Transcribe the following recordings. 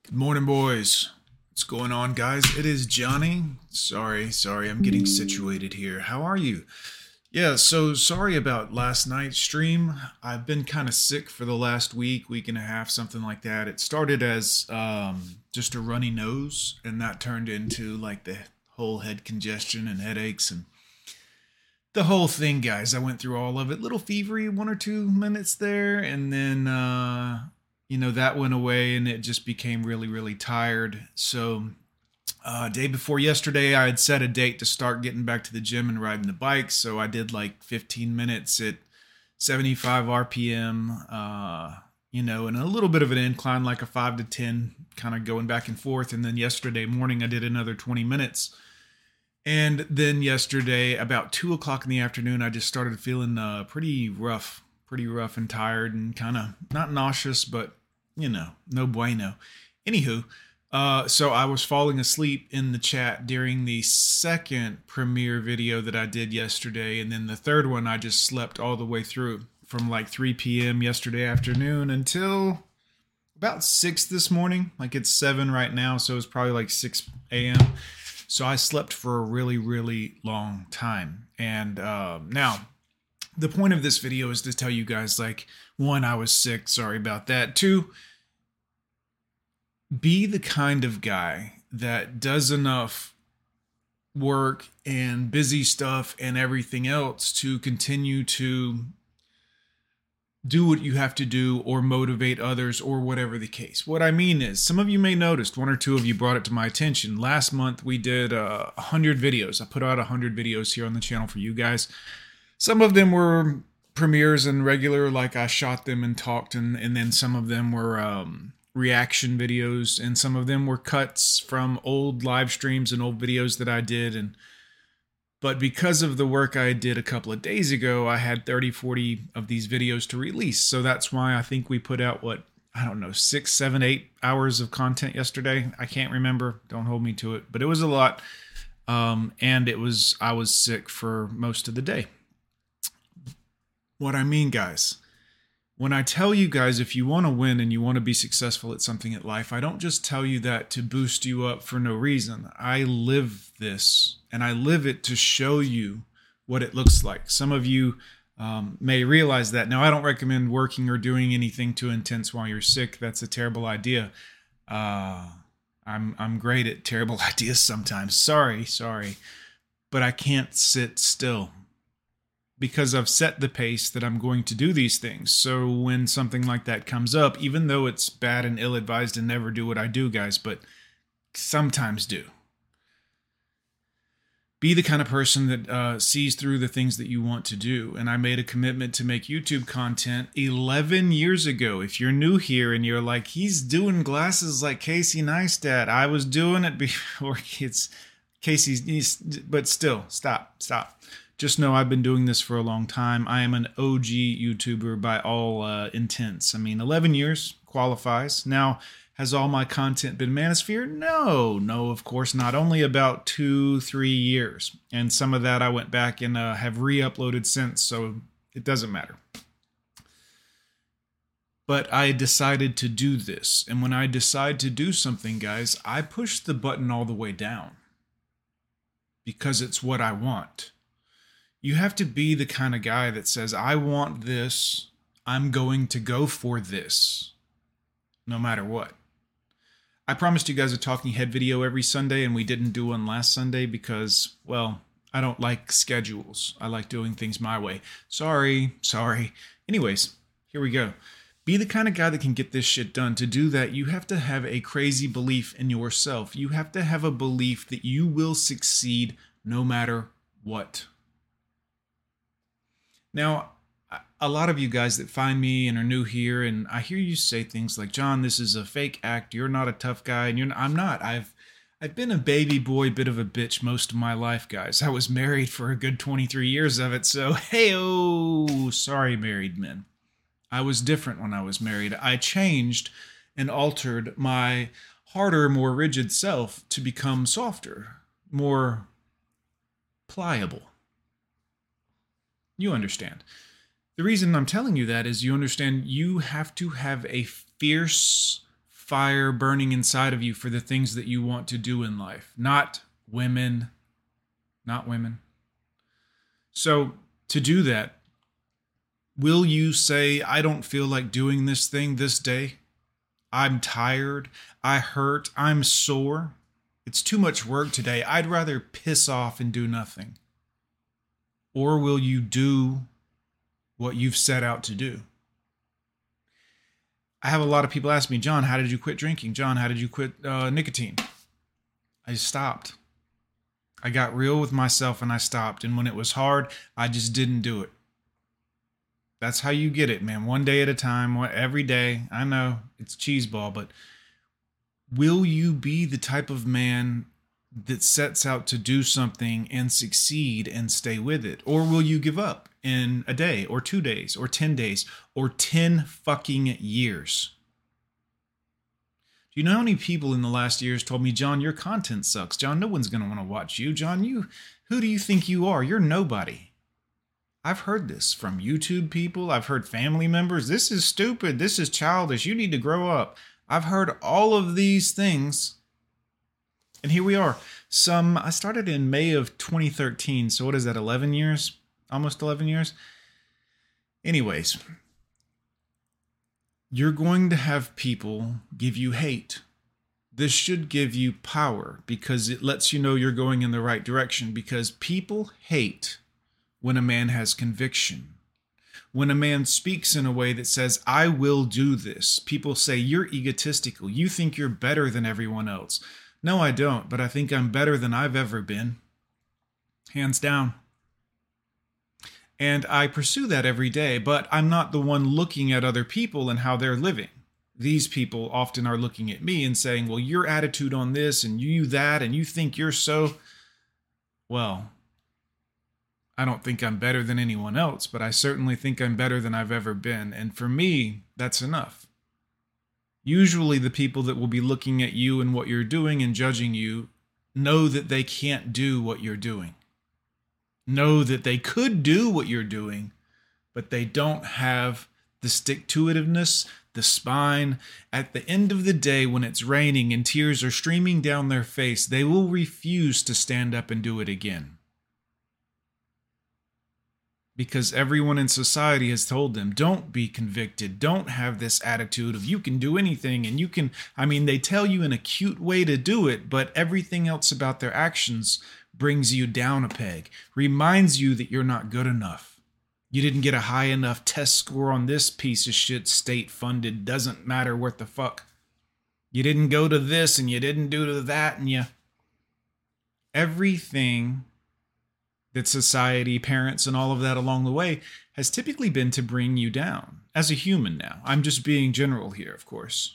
Good morning, boys. What's going on, guys? It is Johnny. Sorry, I'm getting situated here. How are you? Yeah, so sorry about last night's stream. I've been kind of sick for the last week and a half, something like that. It started as just a runny nose, and that turned into like the whole head congestion and headaches and the whole thing, guys. I went through all of it. Little fevery, 1 or 2 minutes there, and then that went away, and it just became really, really tired. So, day before yesterday, I had set a date to start getting back to the gym and riding the bike. So I did like 15 minutes at 75 RPM, and a little bit of an incline, like a 5 to 10, kind of going back and forth. And then yesterday morning, I did another 20 minutes. And then yesterday, about 2 o'clock in the afternoon, I just started feeling pretty rough and tired and kind of not nauseous, but no bueno. Anywho, so I was falling asleep in the chat during the second premiere video that I did yesterday. And then the third one, I just slept all the way through from like 3 p.m. yesterday afternoon until about 6 this morning. Like it's 7 right now, so it's probably like 6 a.m. So I slept for a really, really long time. And now, the point of this video is to tell you guys, like, 1, I was sick. Sorry about that. 2, be the kind of guy that does enough work and busy stuff and everything else to continue to do what you have to do or motivate others or whatever the case. What I mean is, some of you may notice, 1 or 2 of you brought it to my attention. Last month we did 100 videos. I put out 100 videos here on the channel for you guys. Some of them were premieres and regular, like I shot them and talked, and then some of them were reaction videos, and some of them were cuts from old live streams and old videos that I did. But because of the work I did a couple of days ago, I had 30, 40 of these videos to release. So that's why I think we put out, 6, 7, 8 hours of content yesterday. I can't remember. Don't hold me to it. But it was a lot. And I was sick for most of the day. What I mean, guys, when I tell you guys, if you want to win and you want to be successful at something in life, I don't just tell you that to boost you up for no reason. I live this, and I live it to show you what it looks like. Some of you may realize that. Now, I don't recommend working or doing anything too intense while you're sick. That's a terrible idea. I'm great at terrible ideas sometimes. Sorry, but I can't sit still, because I've set the pace that I'm going to do these things. So when something like that comes up, even though it's bad and ill-advised to never do what I do, guys, but sometimes do. Be the kind of person that sees through the things that you want to do. And I made a commitment to make YouTube content 11 years ago. If you're new here and you're like, he's doing glasses like Casey Neistat, I was doing it before it's Casey's, but still, stop. Just know I've been doing this for a long time. I am an OG YouTuber by all intents. I mean, 11 years qualifies. Now, has all my content been Manosphere? No, of course not. Only about 2-3 years. And some of that I went back and have re-uploaded since, so it doesn't matter. But I decided to do this. And when I decide to do something, guys, I push the button all the way down, because it's what I want. You have to be the kind of guy that says, I want this, I'm going to go for this, no matter what. I promised you guys a talking head video every Sunday, and we didn't do one last Sunday because, well, I don't like schedules. I like doing things my way. Sorry. Anyways, here we go. Be the kind of guy that can get this shit done. To do that, you have to have a crazy belief in yourself. You have to have a belief that you will succeed no matter what. Now, a lot of you guys that find me and are new here, and I hear you say things like, John, this is a fake act. You're not a tough guy. And I'm not. I've been a baby boy, bit of a bitch most of my life, guys. I was married for a good 23 years of it. So, sorry, married men. I was different when I was married. I changed and altered my harder, more rigid self to become softer, more pliable. You understand. The reason I'm telling you that is you understand you have to have a fierce fire burning inside of you for the things that you want to do in life. Not women. Not women. So to do that, will you say, I don't feel like doing this thing this day? I'm tired. I hurt. I'm sore. It's too much work today. I'd rather piss off and do nothing. Or will you do what you've set out to do? I have a lot of people ask me, John, how did you quit drinking? John, how did you quit nicotine? I stopped. I got real with myself and I stopped. And when it was hard, I just didn't do it. That's how you get it, man. One day at a time, every day. I know it's cheeseball, but will you be the type of man that sets out to do something and succeed and stay with it? Or will you give up in a day or 2 days or 10 days or 10 fucking years? Do you know how many people in the last years told me, John, your content sucks. John, no one's going to want to watch you. John, who do you think you are? You're nobody. I've heard this from YouTube people. I've heard family members. This is stupid. This is childish. You need to grow up. I've heard all of these things. And here we are. I started in May of 2013. So what is that, 11 years? Almost 11 years? Anyways, you're going to have people give you hate. This should give you power because it lets you know you're going in the right direction, because people hate when a man has conviction. When a man speaks in a way that says, I will do this, people say, you're egotistical. You think you're better than everyone else. No, I don't, but I think I'm better than I've ever been. Hands down. And I pursue that every day, but I'm not the one looking at other people and how they're living. These people often are looking at me and saying, well, your attitude on this and you that, and you think you're so, well, I don't think I'm better than anyone else, but I certainly think I'm better than I've ever been. And for me, that's enough. Usually the people that will be looking at you and what you're doing and judging you know that they can't do what you're doing. Know that they could do what you're doing, but they don't have the stick-to-itiveness, the spine. At the end of the day, when it's raining and tears are streaming down their face, they will refuse to stand up and do it again. Because everyone in society has told them, don't be convicted. Don't have this attitude of you can do anything and you can, they tell you in a cute way to do it, but everything else about their actions brings you down a peg, reminds you that you're not good enough. You didn't get a high enough test score on this piece of shit, state funded, doesn't matter what the fuck. You didn't go to this and you didn't do to that and everything that society, parents, and all of that along the way has typically been to bring you down. As a human now. I'm just being general here, of course.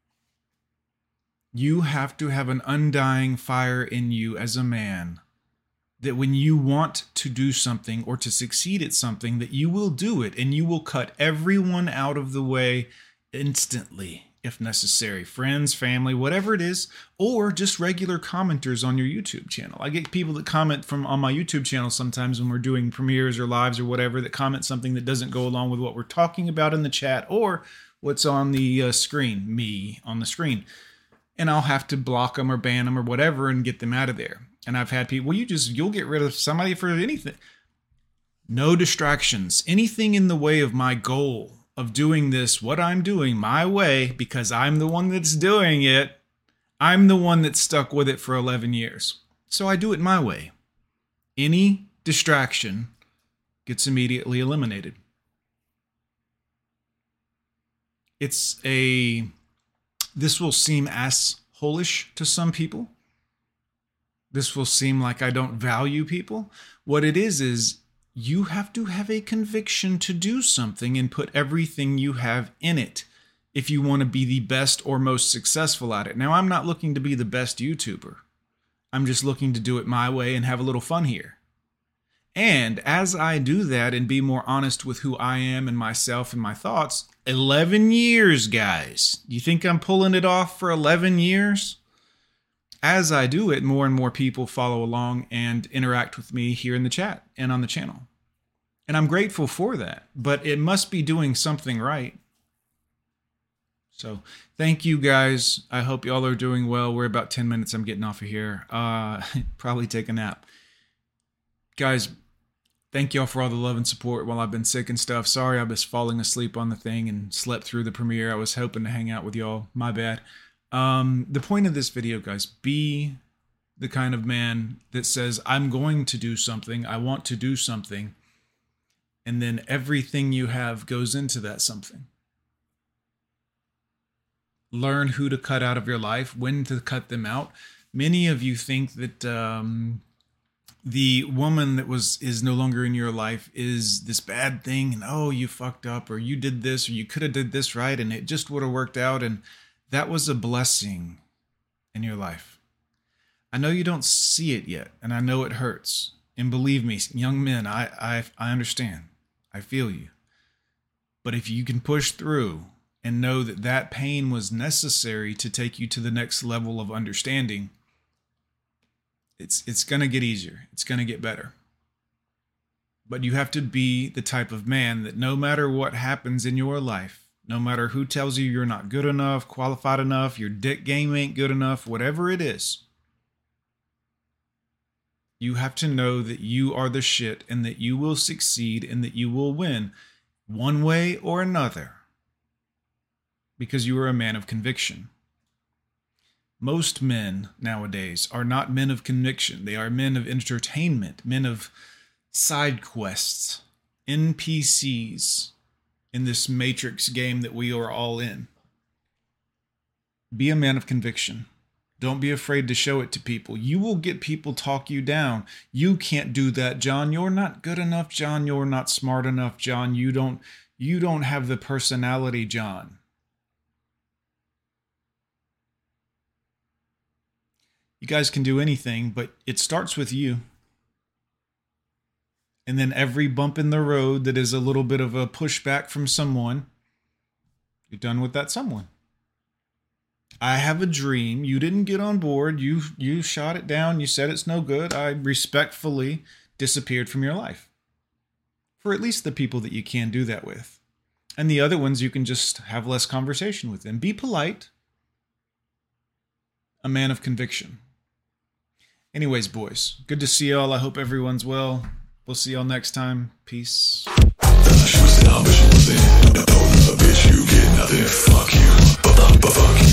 You have to have an undying fire in you as a man that when you want to do something or to succeed at something, that you will do it and you will cut everyone out of the way instantly. If necessary, friends, family, whatever it is, or just regular commenters on your YouTube channel. I get people that comment on my YouTube channel sometimes when we're doing premieres or lives or whatever, that comment something that doesn't go along with what we're talking about in the chat or what's on the screen, me on the screen. And I'll have to block them or ban them or whatever and get them out of there. And I've had people, you'll get rid of somebody for anything. No distractions, anything in the way of my goal of doing this, what I'm doing my way, because I'm the one that's doing it. I'm the one that's stuck with it for 11 years. So I do it my way. Any distraction gets immediately eliminated. This will seem asshole-ish to some people. This will seem like I don't value people. What it is you have to have a conviction to do something and put everything you have in it if you want to be the best or most successful at it. Now, I'm not looking to be the best YouTuber. I'm just looking to do it my way and have a little fun here. And as I do that and be more honest with who I am and myself and my thoughts, 11 years, guys. You think I'm pulling it off for 11 years? As I do it, more and more people follow along and interact with me here in the chat and on the channel. And I'm grateful for that, but it must be doing something right. So thank you guys. I hope y'all are doing well. We're about 10 minutes. I'm getting off of here. Probably take a nap. Guys, thank y'all for all the love and support while I've been sick and stuff. Sorry I was falling asleep on the thing and slept through the premiere. I was hoping to hang out with y'all. My bad. The point of this video, guys, be the kind of man that says, I'm going to do something. I want to do something. And then everything you have goes into that something. Learn who to cut out of your life, when to cut them out. Many of you think that the woman that is no longer in your life is this bad thing, and oh, you fucked up, or you did this, or you could have did this right, and it just would have worked out, and that was a blessing in your life. I know you don't see it yet, and I know it hurts. And believe me, young men, I understand. I feel you. But if you can push through and know that that pain was necessary to take you to the next level of understanding, it's going to get easier. It's going to get better. But you have to be the type of man that no matter what happens in your life, no matter who tells you you're not good enough, qualified enough, your dick game ain't good enough, whatever it is, you have to know that you are the shit and that you will succeed and that you will win one way or another. Because you are a man of conviction. Most men nowadays are not men of conviction. They are men of entertainment, men of side quests, NPCs in this Matrix game that we are all in. Be a man of conviction. Don't be afraid to show it to people. You will get people talk you down. You can't do that, John. You're not good enough, John. You're not smart enough, John. You don't have the personality, John. You guys can do anything, but it starts with you. And then every bump in the road that is a little bit of a pushback from someone, you're done with that someone. I have a dream. You didn't get on board. You shot it down. You said it's no good. I respectfully disappeared from your life. For at least the people that you can do that with. And the other ones, you can just have less conversation with them. Be polite. A man of conviction. Anyways, boys, good to see y'all. I hope everyone's well. We'll see y'all next time. Peace. Bitch, you get nothing. Fuck you. Fuck you.